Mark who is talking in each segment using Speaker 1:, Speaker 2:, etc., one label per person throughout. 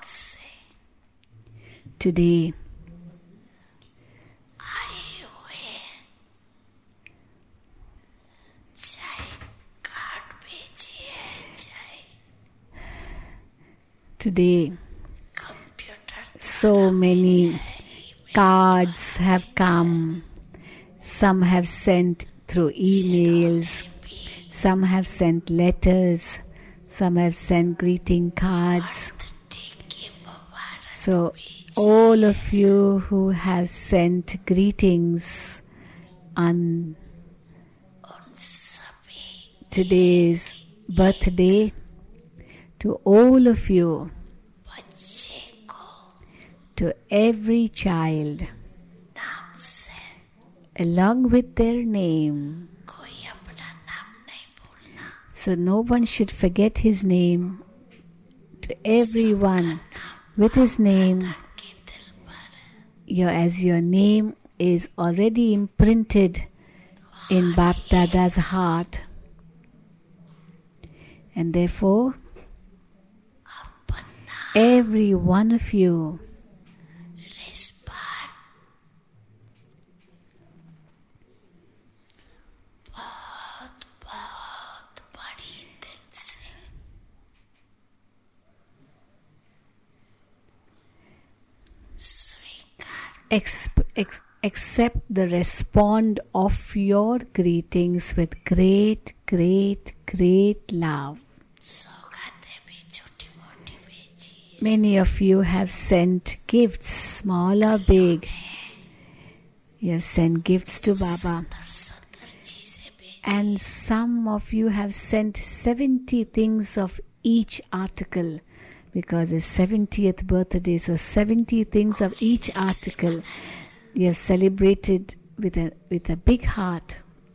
Speaker 1: Today, today, so many cards have come. Some have sent through emails. Some have sent letters. Some have sent greeting cards. So, all of you who have sent greetings on today's birthday, to all of you, to every child, along with their name. So no one should forget his name. To everyone with his name, as your name is already imprinted in Bap Dada's heart. And therefore, every one of you accept the respond of your greetings with great, great, great love. Many of you have sent gifts, small or big. You have sent gifts to Baba. And some of you have sent 70 things of each article, because it's 70th birthday, so 70 things of each article you have celebrated with a big heart.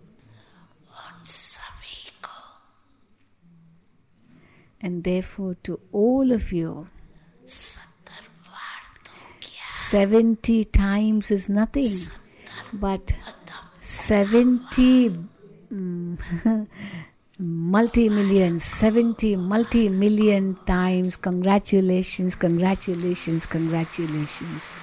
Speaker 1: And therefore, to all of you, 70 times is nothing, but 70 multi-million, 70 multi-million times. Congratulations, congratulations, congratulations.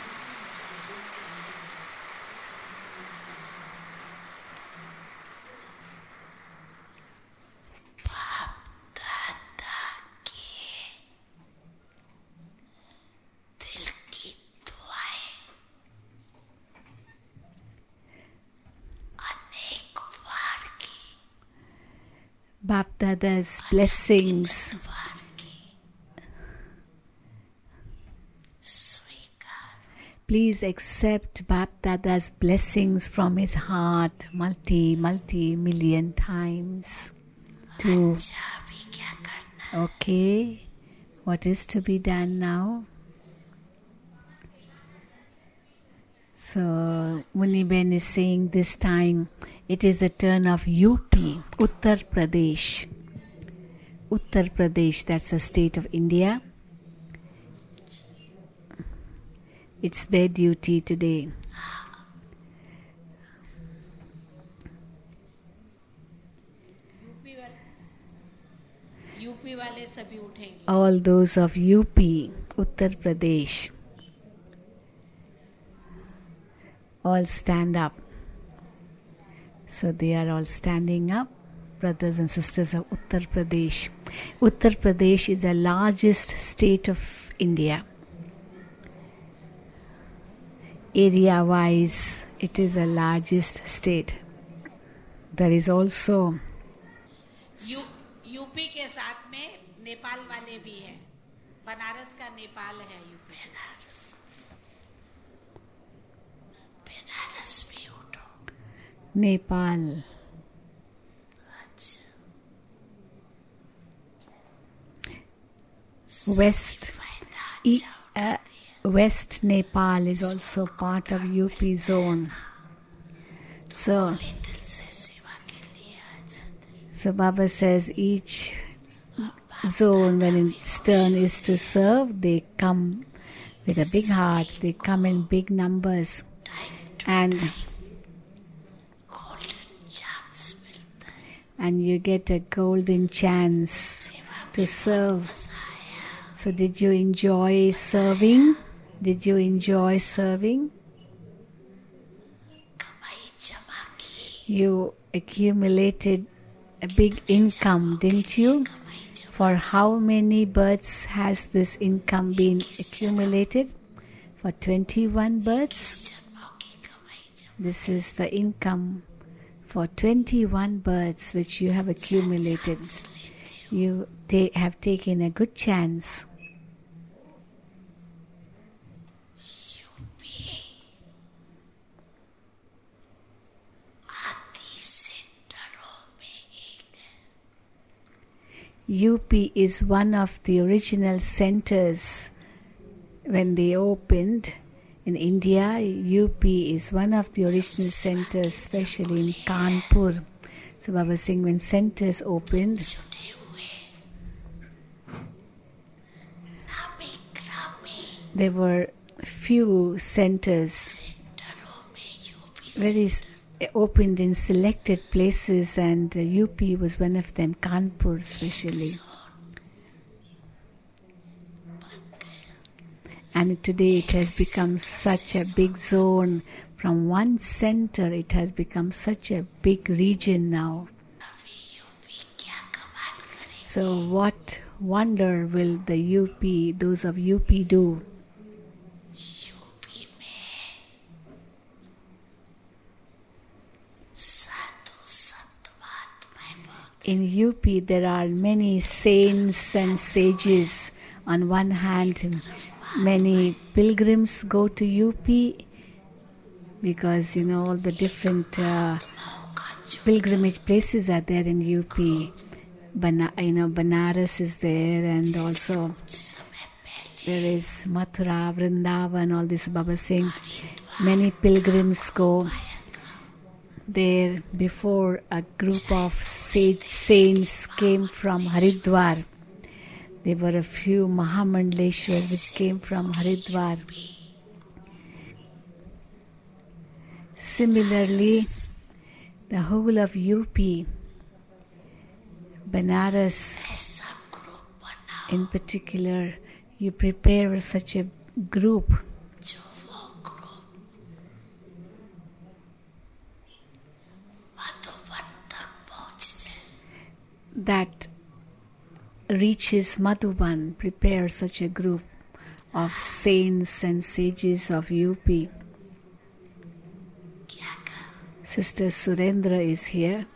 Speaker 1: Bap Dada's blessings please accept Bap Dada's blessings from his heart multi-million times. Okay, what is to be done now? So Muniben is saying this time it is the turn of UP, Uttar Pradesh. Uttar Pradesh, that's a state of India. It's their duty today. All those of UP, Uttar Pradesh, all stand up. So they are all standing up, brothers and sisters of Uttar Pradesh. Uttar Pradesh is the largest state of India. Area-wise, it is the largest state. There is also
Speaker 2: UP के साथ में नेपाल वाले भी हैं. बनारस का नेपाल है UP. Banaras भी उठो.
Speaker 1: Nepal. West Nepal is also part of UP zone. So Baba says each zone, when its turn is to serve, they come with a big heart, they come in big numbers, and you get a golden chance to serve So did you enjoy serving? Did you enjoy serving? You accumulated a big income, didn't you? For how many births has this income been accumulated? For 21 births. This is the income for 21 births which you have accumulated. You have taken a good chance. UP is one of the original centers when they opened in India. UP is one of the original centers, especially in Kanpur. So Baba was saying when centers opened, there were few centers, opened in selected places, and UP was one of them, Kanpur especially. And today it has become such a big zone. From one center it has become such a big region now. So what wonder will the UP, those of UP do? In UP there are many saints and sages. On one hand, many pilgrims go to UP because all the different pilgrimage places are there in UP. Banaras is there, and also there is Mathura, Vrindavan, all this. Baba saying many pilgrims go there. Before, a group of saints came from Haridwar. There were a few Mahamandleshwar which came from Haridwar. Similarly, the whole of UP, Banaras in particular, you prepare such a group that reaches Madhuban. Prepare such a group of saints and sages of UP. Sister Surendra is here.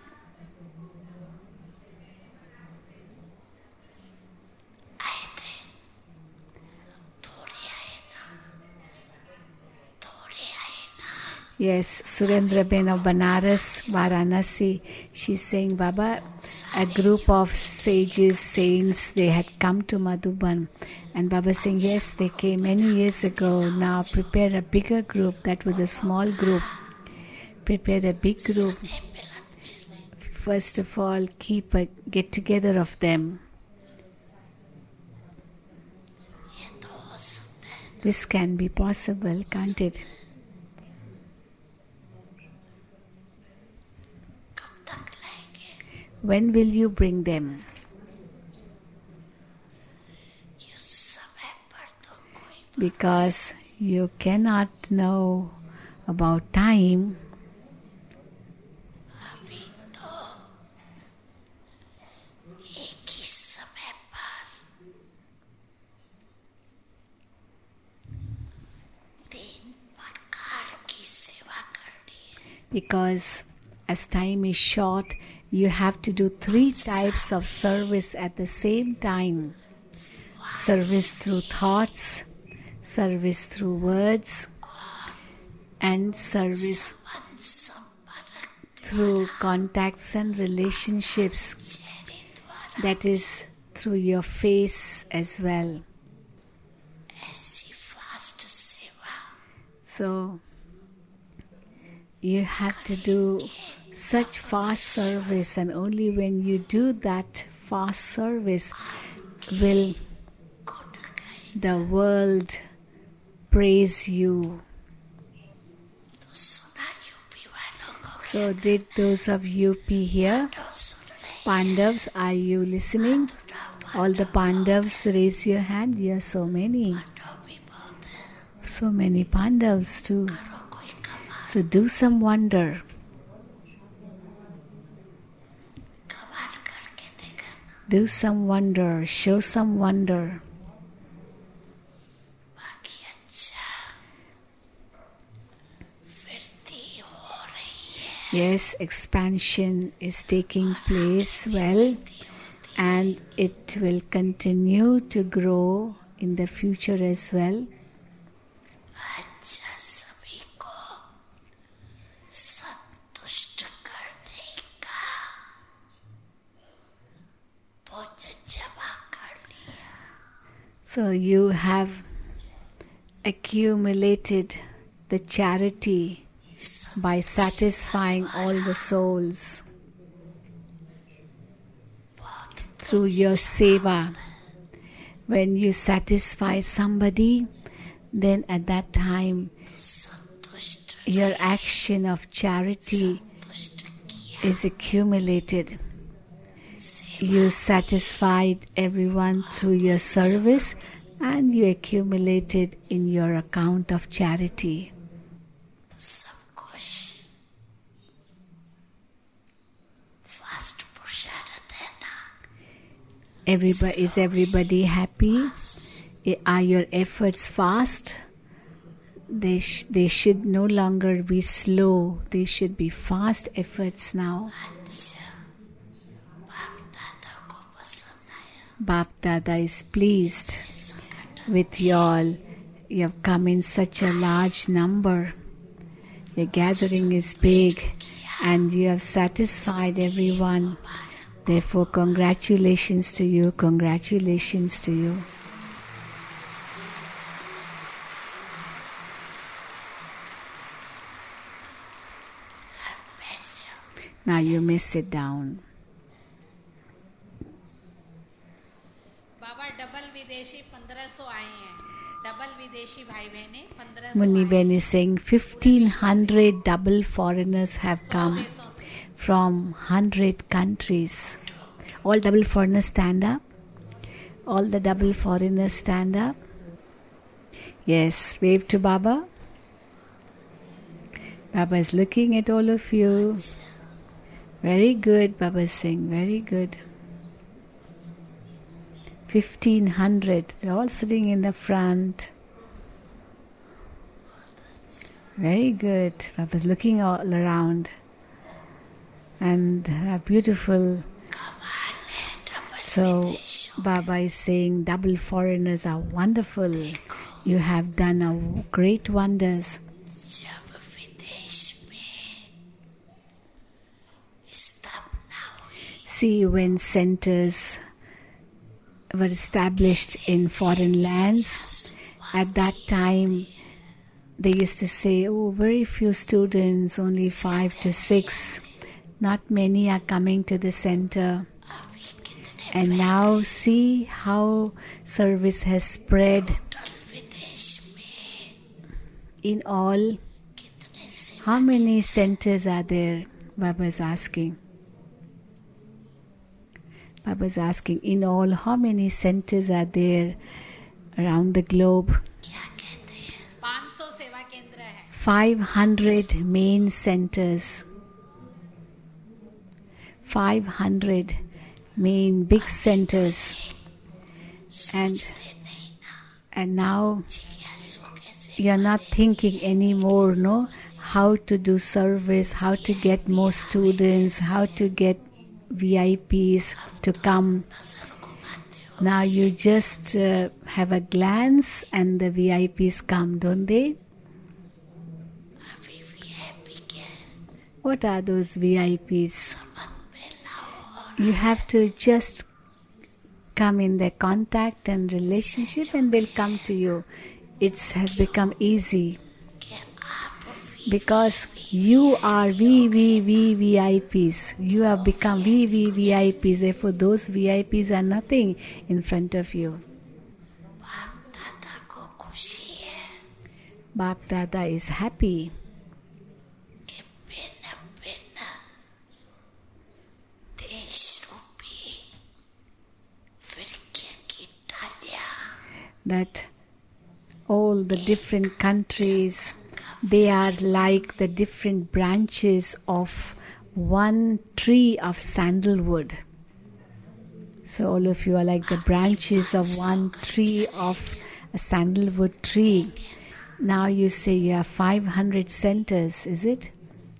Speaker 1: Yes, Surendra Ben of Banaras, Varanasi. She's saying, Baba, a group of sages, saints, they had come to Madhuban. And Baba saying, yes, they came many years ago. Now prepare a bigger group. That was a small group. Prepare a big group. First of all, keep a get together of them. This can be possible, can't it? When will you bring them? Because you cannot know about time. Because as time is short, you have to do 3 types of service at the same time. Service through thoughts, service through words, and service through contacts and relationships. That is through your face as well. So you have to do such fast service, and only when you do that fast service will the world praise you. So did those of UP here, Pandavs, are you listening? All the Pandavas, raise your hand. You are so many. So many Pandavas too. So do some wonder. Do some wonder. Show some wonder. Yes, expansion is taking place well, and it will continue to grow in the future as well. So you have accumulated the charity by satisfying all the souls through your seva. When you satisfy somebody, then at that time your action of charity is accumulated. You satisfied everyone through your service, and you accumulated in your account of charity. Is everybody happy? Are your efforts fast? They should no longer be slow. They should be fast efforts now. Bap Dada is pleased with you all. You have come in such a large number. Your gathering is big, and you have satisfied everyone. Therefore, congratulations to you. Congratulations to you. Now you may sit down.
Speaker 2: बाबा double विदेशी 1500 आए हैं. Double विदेशी भाई बहने 1500.
Speaker 1: Muni Ben is saying 1500 double foreigners have come from 100 countries. All double foreigners stand up. All the double foreigners stand up. Yes, wave to Baba. Baba is looking at all of you. Very good, Baba is saying, very good. 1500, they're all sitting in the front. Very good. Baba is looking all around. And beautiful. So Baba is saying double foreigners are wonderful. You have done a great wonders. See, when centers were established in foreign lands, at that time they used to say, oh, very few students, only 5 to 6. Not many are coming to the center. And now see how service has spread. In all, how many centers are there? Baba is asking. Baba is asking, in all, how many centers are there around the globe? 500 main centers. 500 main big centers. And now you're not thinking anymore, no? How to do service, how to get more students, how to get VIPs to come. Now you just have a glance and the VIPs come, don't they? What are those VIPs? You have to just come in their contact and relationship and they'll come to you. It has become easy. Because you are VVVIPs. You have become VVVIPs. Therefore, those VIPs are nothing in front of you. Bap Dada is happy. that all the different countries, they are like the different branches of one tree of sandalwood. So all of you are like the branches of one tree of a sandalwood tree. Now you say you have 500 centers, is it?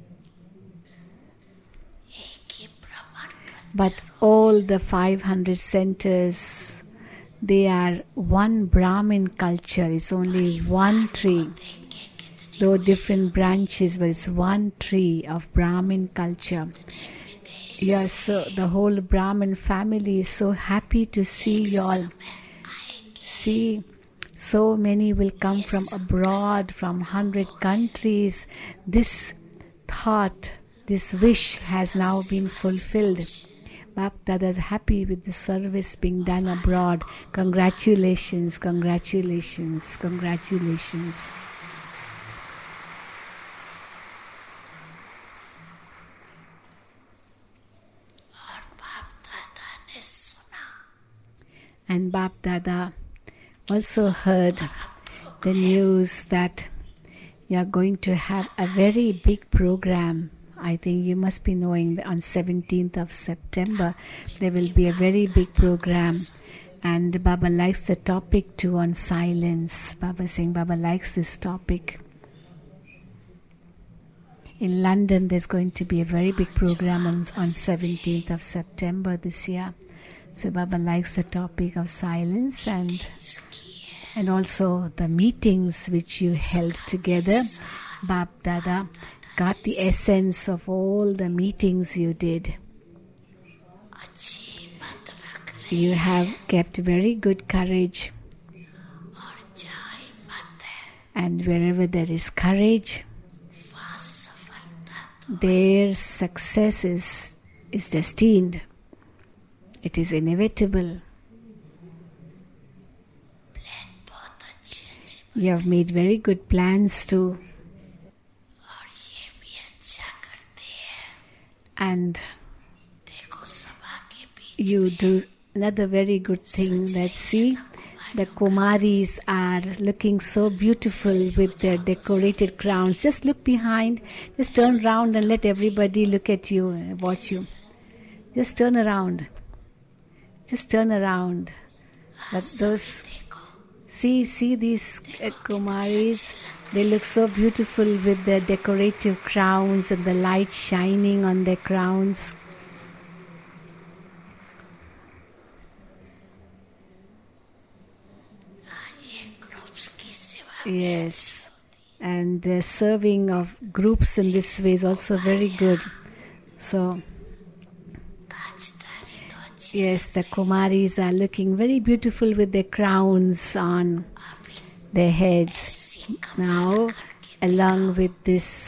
Speaker 1: But all the 500 centers, they are one Brahmin culture. It's only one tree. Though different branches, but it's one tree of Brahmin culture. Yes, so the whole Brahmin family is so happy to see you all. See, so many will come from abroad, from 100 countries. This thought, this wish has now been fulfilled. Bap Dada is happy with the service being done abroad. Congratulations, congratulations, congratulations. And Bap Dada also heard the news that you are going to have a very big program. I think you must be knowing that on 17th of September there will be a very big program, and Baba likes the topic too on silence. Baba saying Baba likes this topic. In London there's going to be a very big program on 17th of September this year. So Baba likes the topic of silence, and also the meetings which you held together. Bap Dada got the essence of all the meetings you did. You have kept very good courage. And wherever there is courage, their success is destined. It is inevitable. You have made very good plans too. And you do another very good thing. Let's see, the Kumaris are looking so beautiful with their decorated crowns. Just look behind, just turn around and let everybody look at you and watch you. Just turn around. Just turn around. But those, see these Kumaris, they look so beautiful with their decorative crowns and the light shining on their crowns. Yes, and serving of groups in this way is also very good. So, yes, the Kumaris are looking very beautiful with their crowns on their heads. Now, along with these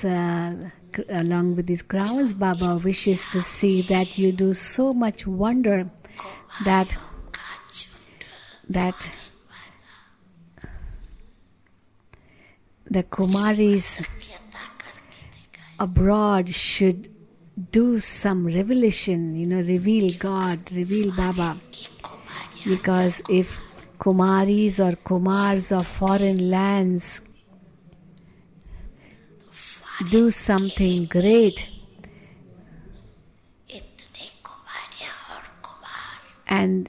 Speaker 1: crowns, Baba wishes to see that you do so much wonder that the Kumaris abroad should do some revelation, reveal God, reveal Baba. Because if Kumaris or Kumars of foreign lands do something great, and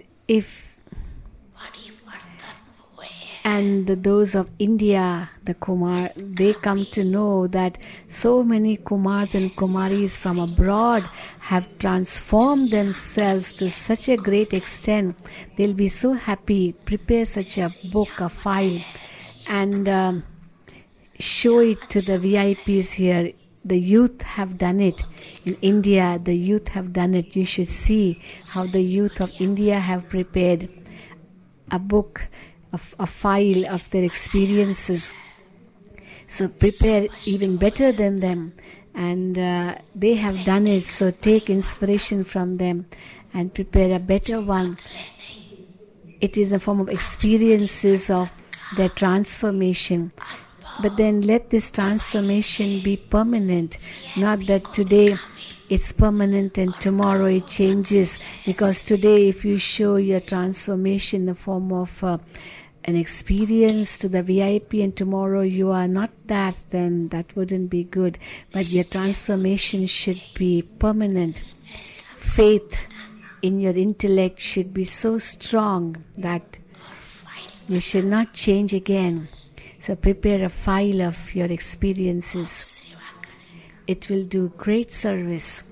Speaker 1: those of India, the Kumar, they come to know that so many Kumars and Kumaris from abroad have transformed themselves to such a great extent, they'll be so happy. Prepare such a book, a file, and show it to the VIPs here. The youth have done it. In India, the youth have done it. You should see how the youth of India have prepared a book, a file of their experiences. So prepare even better than them, and they have done it. So take inspiration from them and prepare a better one. It is a form of experiences of their transformation. But then let this transformation be permanent, not that today it's permanent and tomorrow it changes. Because today if you show your transformation in the form of an experience to the VIP and tomorrow you are not that, then that wouldn't be good. But your transformation should be permanent. Faith in your intellect should be so strong that you should not change again. So prepare a file of your experiences. It will do great service.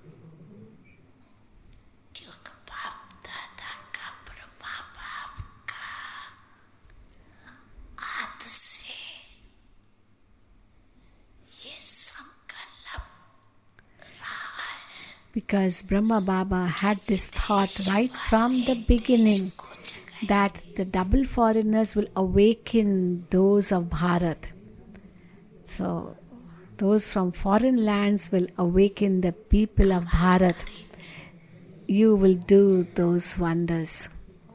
Speaker 1: Because Brahma Baba had this thought right from the beginning that the double foreigners will awaken those of Bharat. So those from foreign lands will awaken the people of Bharat. You will do those wonders.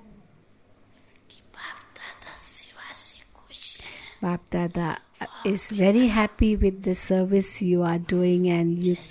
Speaker 1: Bap Dada is very happy with the service you are doing, and you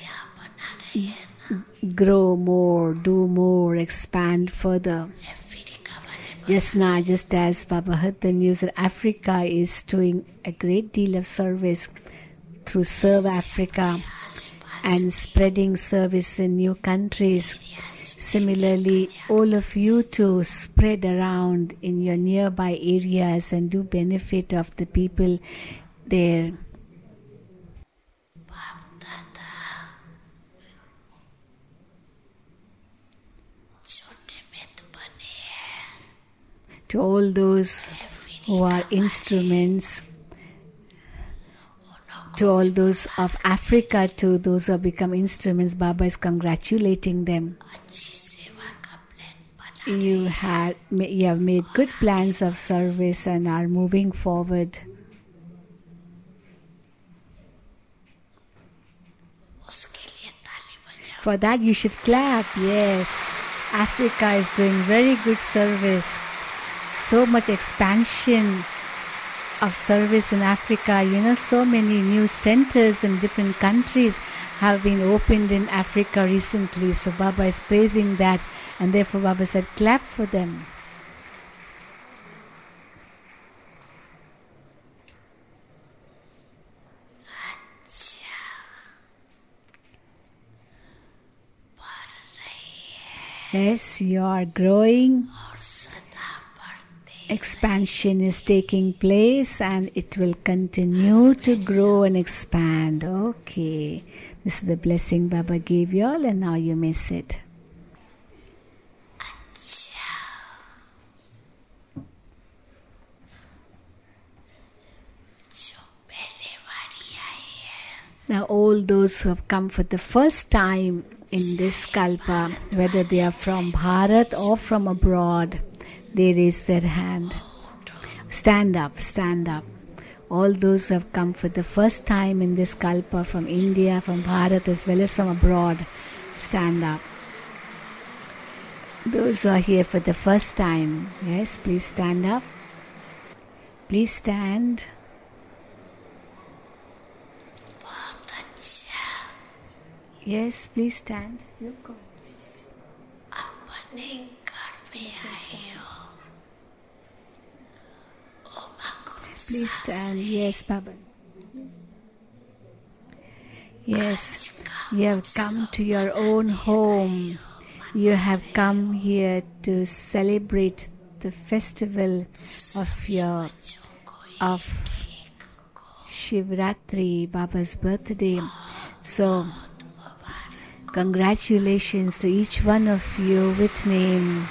Speaker 1: grow more, do more, expand further. Just now, just as Baba heard the news that Africa is doing a great deal of service through Serve Africa and spreading service in new countries. Similarly, all of you to spread around in your nearby areas and do benefit of the people there. To all those who are instruments, to all those of Africa, to those who have become instruments, Baba is congratulating them. You have made good plans of service and are moving forward. For that you should clap. Yes, Africa is doing very good service. So much expansion of service in Africa. You know, so many new centers in different countries have been opened in Africa recently. So Baba is praising that, and therefore Baba said, clap for them. Yes, you are growing. Expansion is taking place and it will continue to grow and expand. Okay. This is the blessing Baba gave you all, and now you may sit. Now all those who have come for the first time in this Kalpa, whether they are from Bharat or from abroad, they raise their hand. Stand up, stand up. All those who have come for the first time in this Kalpa, from India, from Bharat as well as from abroad, stand up. Those who are here for the first time, yes, please stand up. Please stand. Yes, please stand. Look. Please stand. Yes, Baba. Yes, you have come to your own home. You have come here to celebrate the festival of Shivratri, Baba's birthday. So, congratulations to each one of you with name.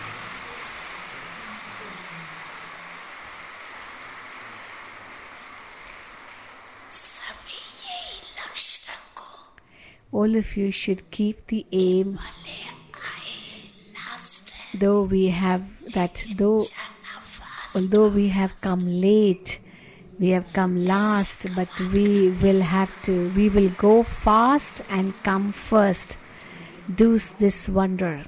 Speaker 1: All of you should keep the aim, although we have come late, we have come last, but we will go fast and come first. Do this wonder.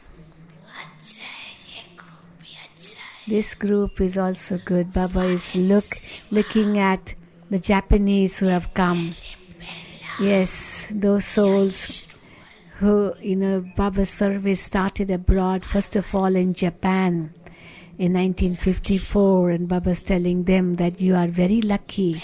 Speaker 1: This group is also good. Baba is looking at the Japanese who have come. Yes, those souls who, Baba's service started abroad, first of all in Japan. in 1954, and Baba's telling them that you are very lucky.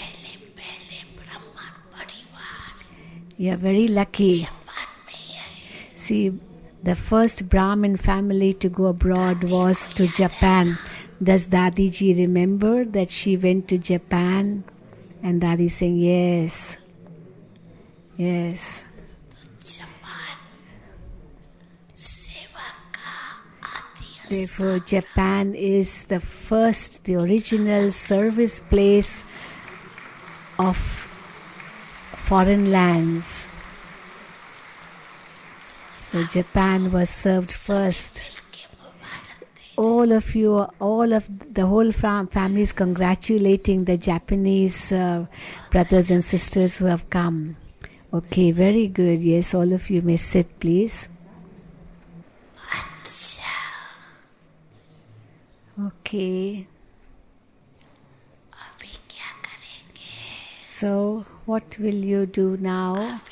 Speaker 1: You are very lucky. See, the first Brahmin family to go abroad was to Japan. Does Dadi ji remember that she went to Japan? And Dadi saying, yes. Yes. Therefore, Japan is the first, the original service place of foreign lands. So Japan was served first. All of you, the whole family is congratulating the Japanese brothers and sisters who have come. Okay, very good. Yes, all of you may sit, please. Okay. So, what will you do now?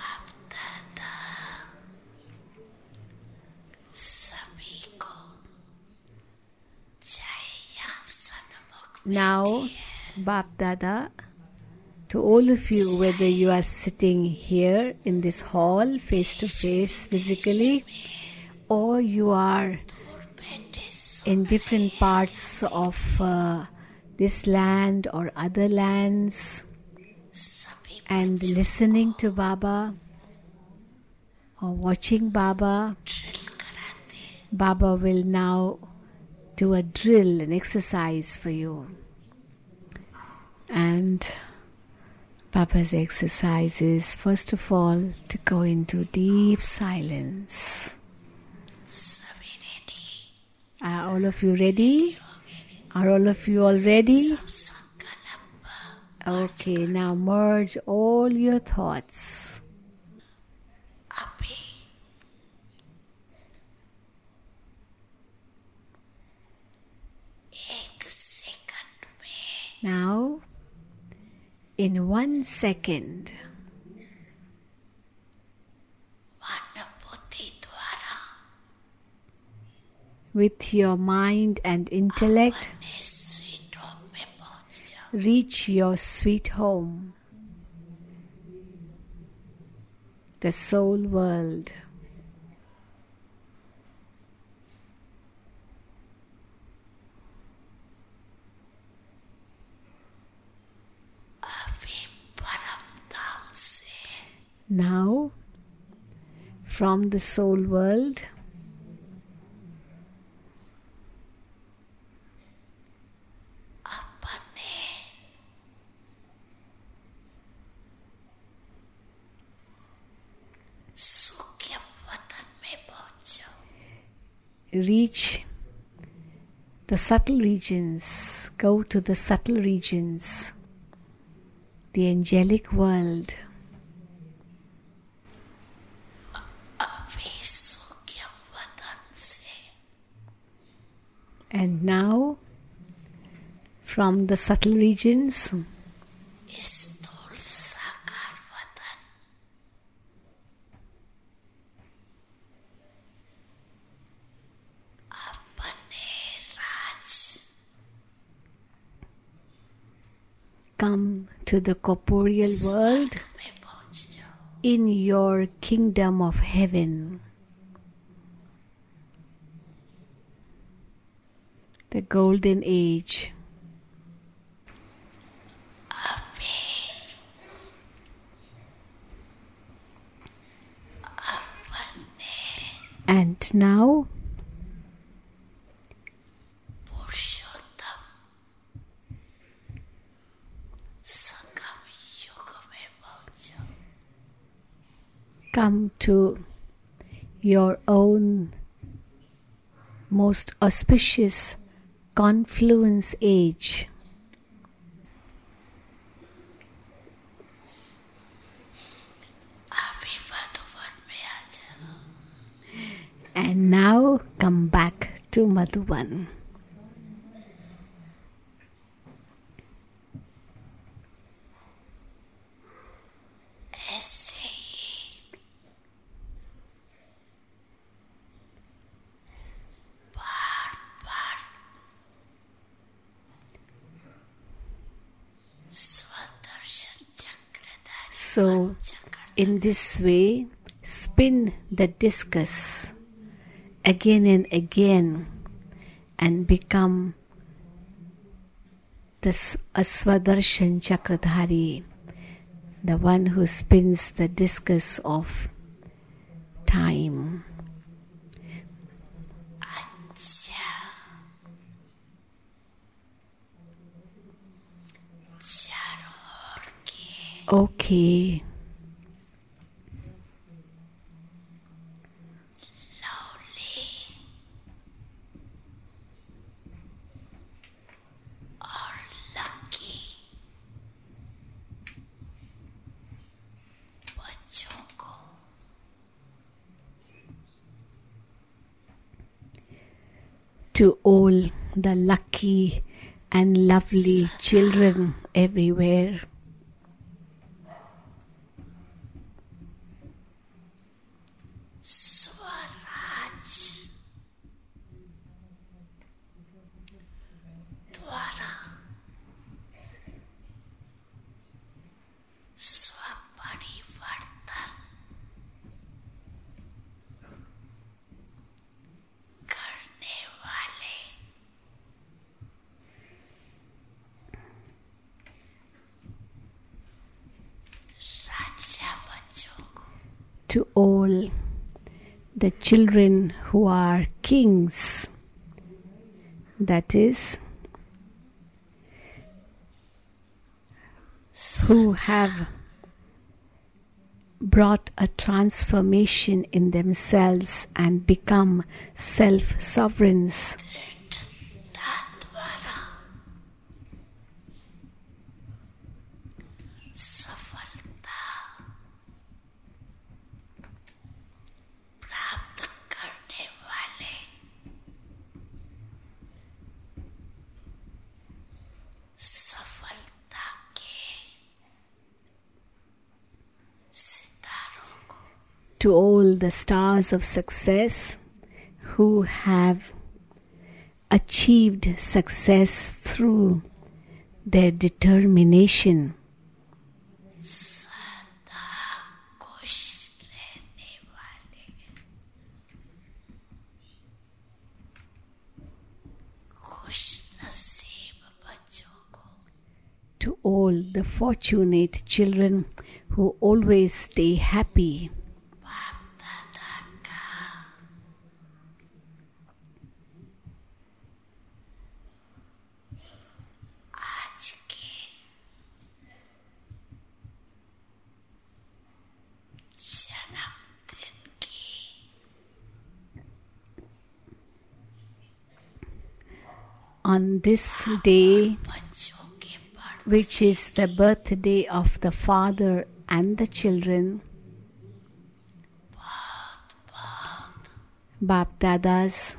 Speaker 1: Now, Bap Dada, to all of you, whether you are sitting here in this hall, face to face, physically, or you are in different parts of this land or other lands, and listening to Baba or watching Baba, Baba will now do a drill, an exercise for you. And Baba's exercise is, first of all, to go into deep silence. Are all of you ready? Are all of you all ready? Okay, now merge all your thoughts. Now, in 1 second, with your mind and intellect, reach your sweet home, the soul world. Now, from the soul world, reach the subtle regions, go to the subtle regions, the angelic world. And now, from the subtle regions, come to the corporeal world in your kingdom of heaven, the golden age. And now, come to your own most auspicious confluence age. And now come back to Madhuban. So, in this way, spin the discus again and again and become the Aswadarshan Chakradhari, the one who spins the discus of time. Okay. To all the lucky and lovely children everywhere. To all the children who are kings, that is, who have brought a transformation in themselves and become self-sovereigns. To all the stars of success who have achieved success through their determination. To all the fortunate children who always stay happy. On this day, which is the birthday of the father and the children, Bap Dadas,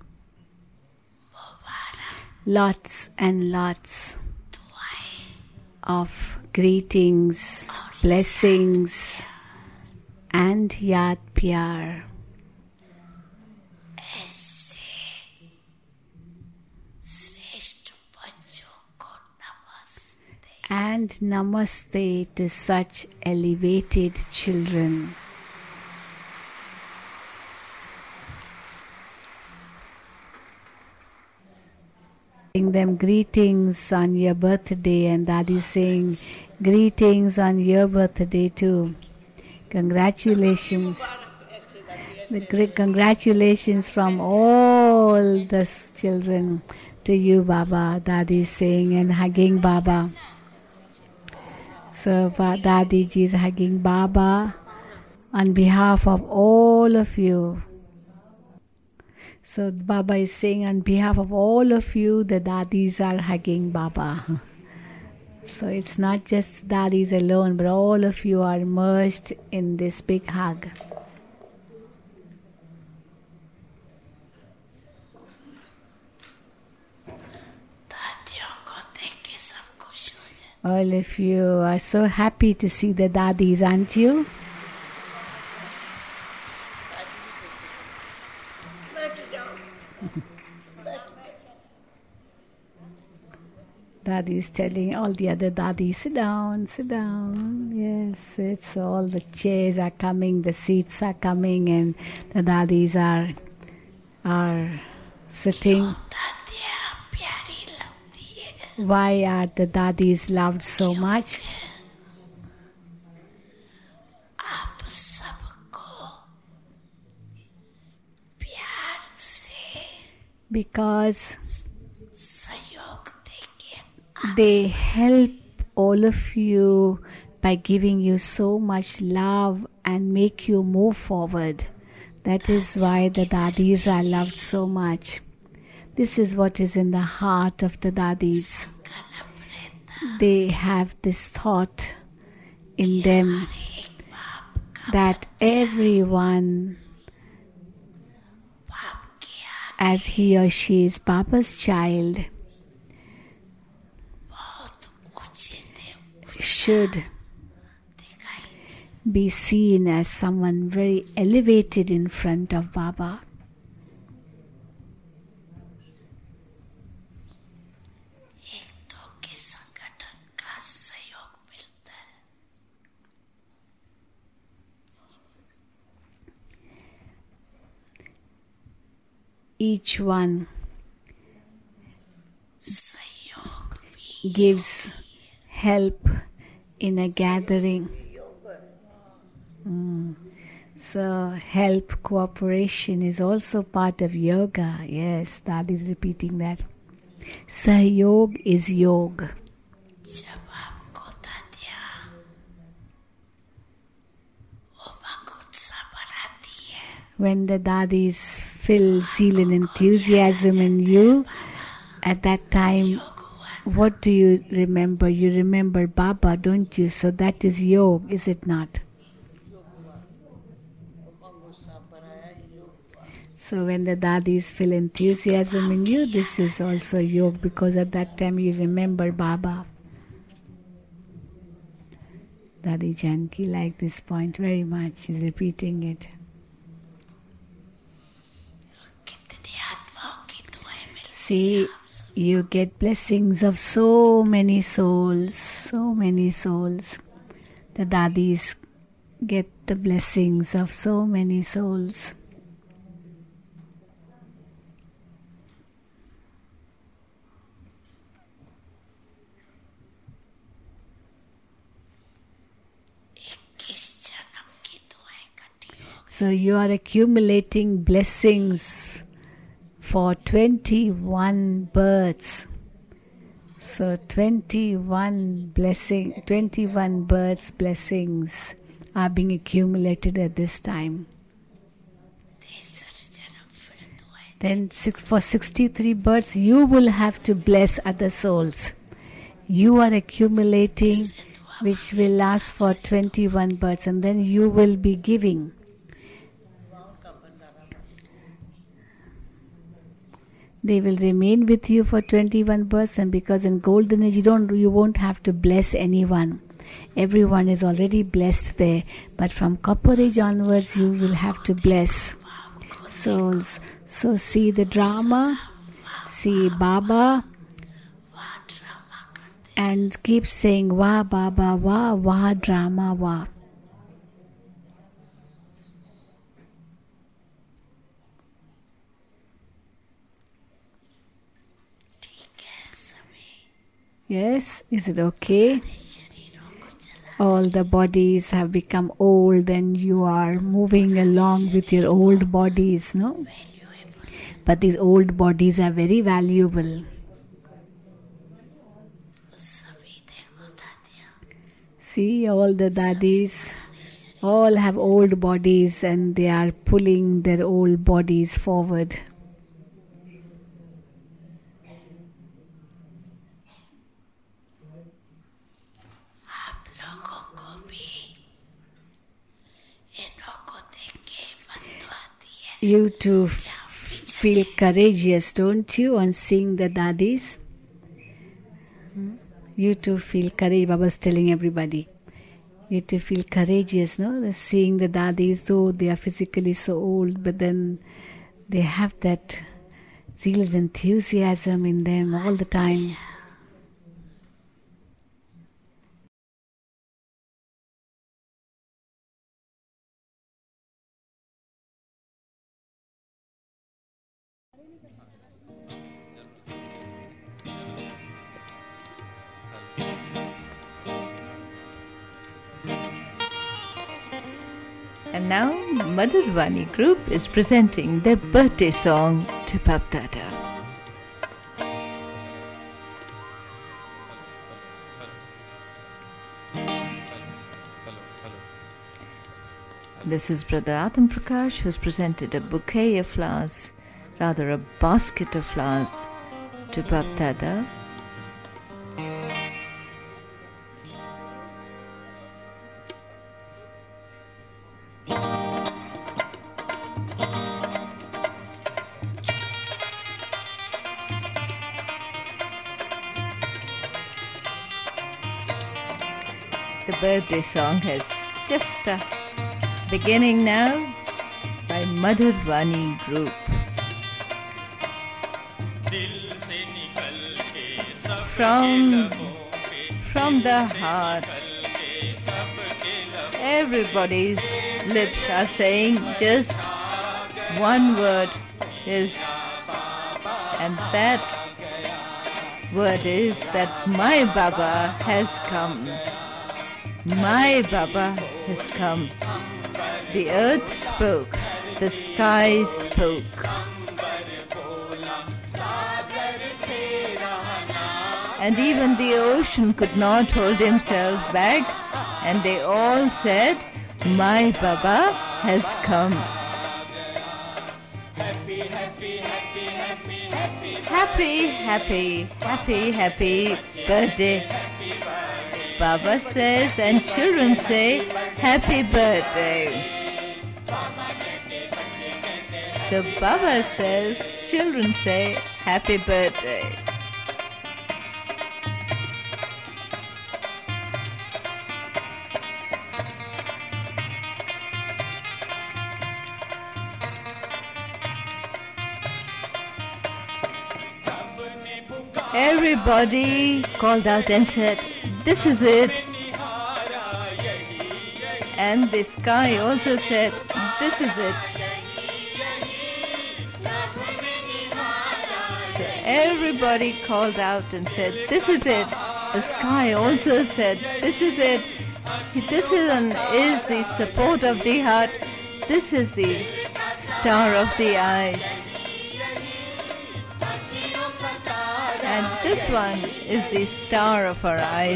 Speaker 1: lots and lots of greetings, blessings, and Yad Pyar. And namaste to such elevated children. Them greetings on your birthday, and Dadi saying greetings on your birthday too. Congratulations. The great congratulations from all the children to you, Baba. Dadi is saying and hugging Baba. So Dadi ji is hugging Baba on behalf of all of you. So Baba is saying on behalf of all of you, the Dadis are hugging Baba. So it's not just Dadis alone, but all of you are merged in this big hug. All of you are so happy to see the Dadis, aren't you? Daddy is telling all the other daddies, sit down, sit down. Yes, it's all the chairs are coming, the seats are coming, and the daddies are sitting. Why are the daddies loved so much? Because they help all of you by giving you so much love and make you move forward. That is why the daddies are loved so much. This is what is in the heart of the daddies. They have this thought in them that everyone, as he or she is Baba's child, should be seen as someone very elevated in front of Baba. Each one gives help in a gathering. So help, cooperation is also part of yoga. Yes, that is repeating that. Sahyog is yoga. When the daddies fill zeal and enthusiasm in you, at that time, what do you remember? You remember Baba, don't you? So that is yoga, is it not? So when the daddies feel enthusiasm in you, this is also yoga, because at that time you remember Baba. Dadi Janki liked this point very much. She's repeating it. See, you get blessings of so many souls, so many souls. The daddies get the blessings of so many souls. So you are accumulating blessings for 21 births. So 21 births blessings are being accumulated at this time. Then for 63 births you will have to bless other souls. You are accumulating, which will last for 21 births, and then you will be giving. They will remain with you for 21 births, and because in golden age you won't have to bless anyone. Everyone is already blessed there. But from copper age onwards you will have to bless souls. So see the drama, see Baba, and keep saying Wah Baba, Wah, Wah drama, Wah. Yes, is it okay? All the bodies have become old and you are moving along with your old bodies, no? But these old bodies are very valuable. See, all the daddies, all have old bodies and they are pulling their old bodies forward. You too feel courageous, don't you, on seeing the daddies? You too feel courage. Baba's telling everybody. You too feel courageous, no? Seeing the daddies, though they are physically so old, but then they have that zeal and enthusiasm in them all the time. And now Madhurvani Group is presenting their birthday song to Bap Dada. This is Brother Atam Prakash, who's presented a bouquet of flowers, rather a basket of flowers, to Bap Dada. The birthday song has just beginning now by Madhurvani Group. From the heart, everybody's lips are saying just one word and that word is that my Baba has come. My Baba has come. The earth spoke, the sky spoke. And even the ocean could not hold himself back, and they all said, my Baba has come. Happy, happy, happy, happy, happy, happy, happy, happy, happy birthday. Baba says and children say, happy birthday. So Baba says, children say, happy birthday. Everybody called out and said, this is it. And the sky also said, this is it. So everybody called out and said, this is it. The sky also said, this is it. This is the support of the heart. This is the star of the eyes. And this one is the star of our eyes.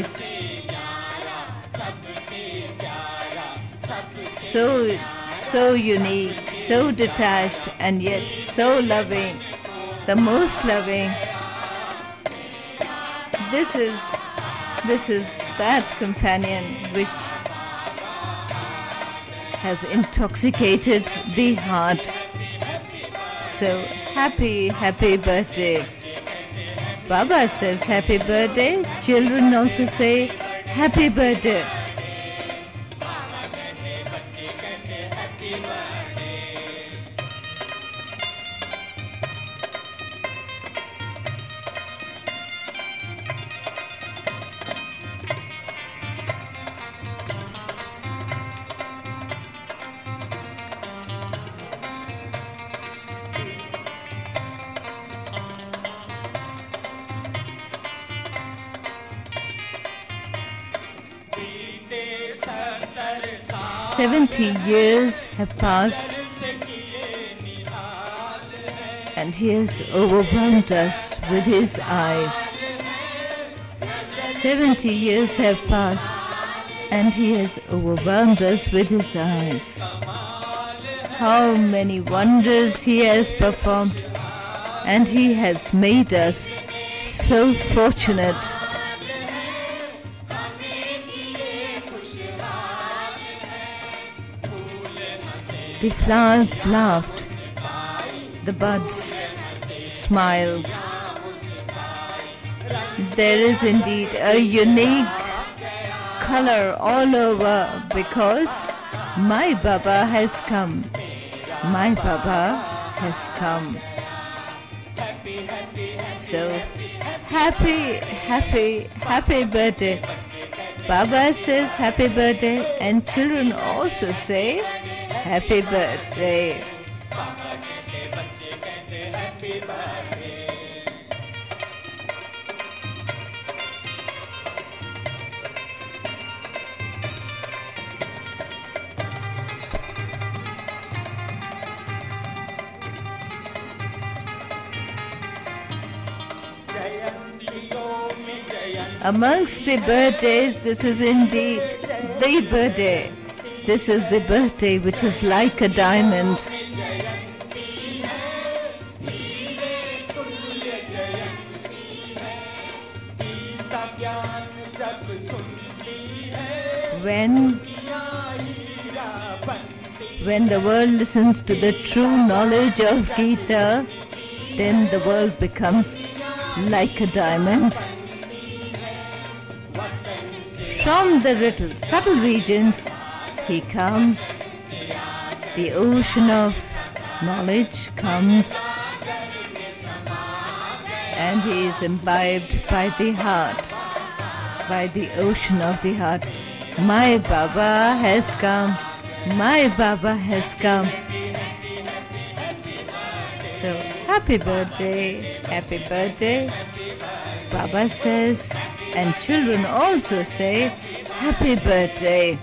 Speaker 1: So unique, so detached, and yet so loving, the most loving. This is that companion which has intoxicated the heart. So happy, happy birthday. Baba says happy birthday. Children also say happy birthday. "70 years have passed, and he has overwhelmed us with his eyes. 70 years have passed, and he has overwhelmed us with his eyes. How many wonders he has performed, and he has made us so fortunate." The flowers laughed, the buds smiled. There is indeed a unique color all over because my Baba has come. My Baba has come. So happy, happy, happy birthday. Baba says happy birthday, and children also say happy birthday. Amongst the birthdays, this is indeed the birthday. This is the birthday which is like a diamond. When the world listens to the true knowledge of Gita, then the world becomes like a diamond. From the little subtle regions, he comes, the ocean of knowledge comes, and he is imbibed by the heart, by the ocean of the heart. My Baba has come, my Baba has come. So, happy birthday, Baba says, and children also say, happy birthday.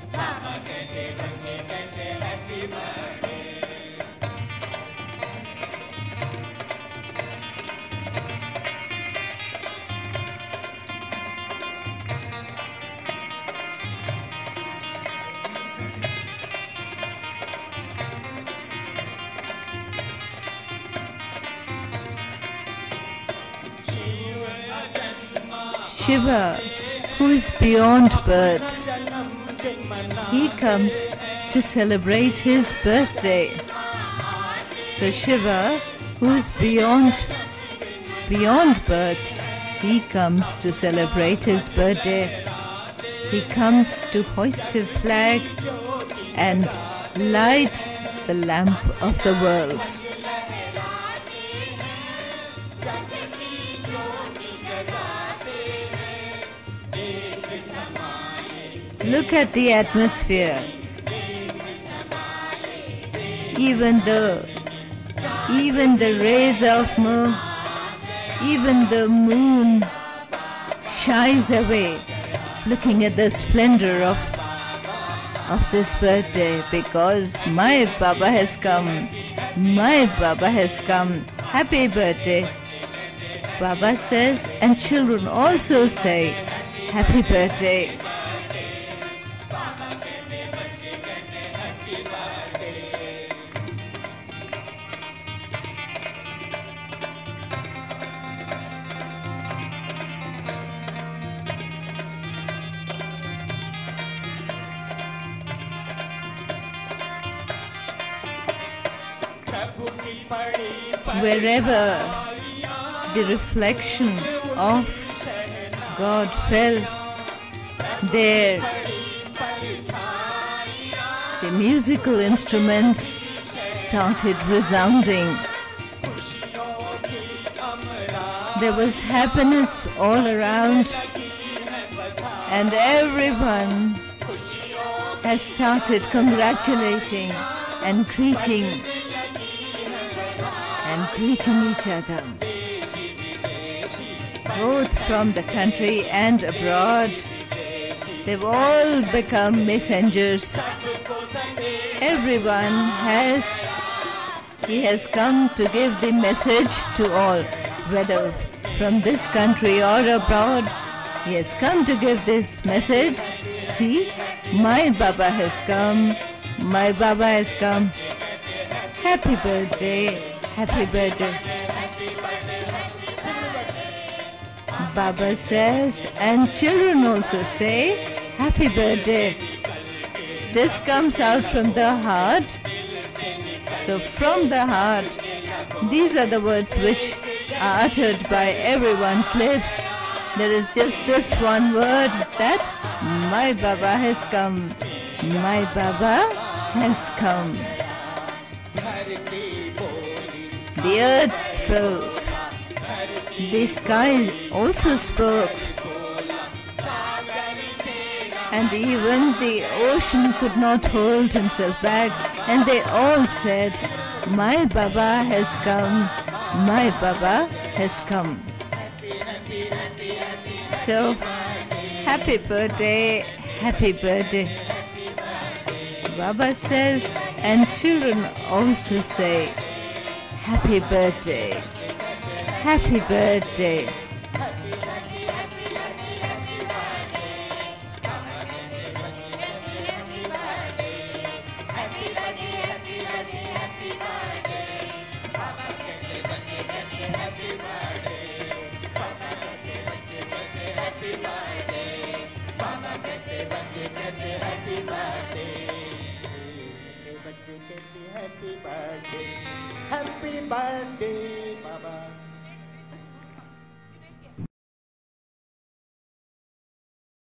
Speaker 1: Shiva, who is beyond birth, he comes to celebrate his birthday. So Shiva, who is beyond birth, he comes to celebrate his birthday. He comes to hoist his flag and lights the lamp of the world. Look at the atmosphere. Even the rays of moon, even the moon shies away looking at the splendor of this birthday, because my Baba has come. My Baba has come. Happy birthday. Baba says, and children also say, happy birthday. Wherever the reflection of God fell, there the musical instruments started resounding. There was happiness all around, and everyone has started congratulating and greeting each other, both from the country and abroad. They've all become messengers. Everyone has come to give the message to all, whether from this country or abroad. He has come to give this message. See, my Baba has come. My Baba has come. Happy birthday. Happy birthday. Baba says, and children also say, happy birthday. This comes out from the heart. So from the heart, these are the words which are uttered by everyone's lips. There is just this one word, that my Baba has come. My Baba has come. The earth spoke. The sky also spoke. And even the ocean could not hold himself back. And they all said, my Baba has come. My Baba has come. So, happy birthday, happy birthday. Baba says, and children also say, happy birthday, happy birthday.
Speaker 3: Happy birthday, बाबा कहते बच्चे कहते happy birthday, बच्चे कहते happy birthday, happy birthday बाबा।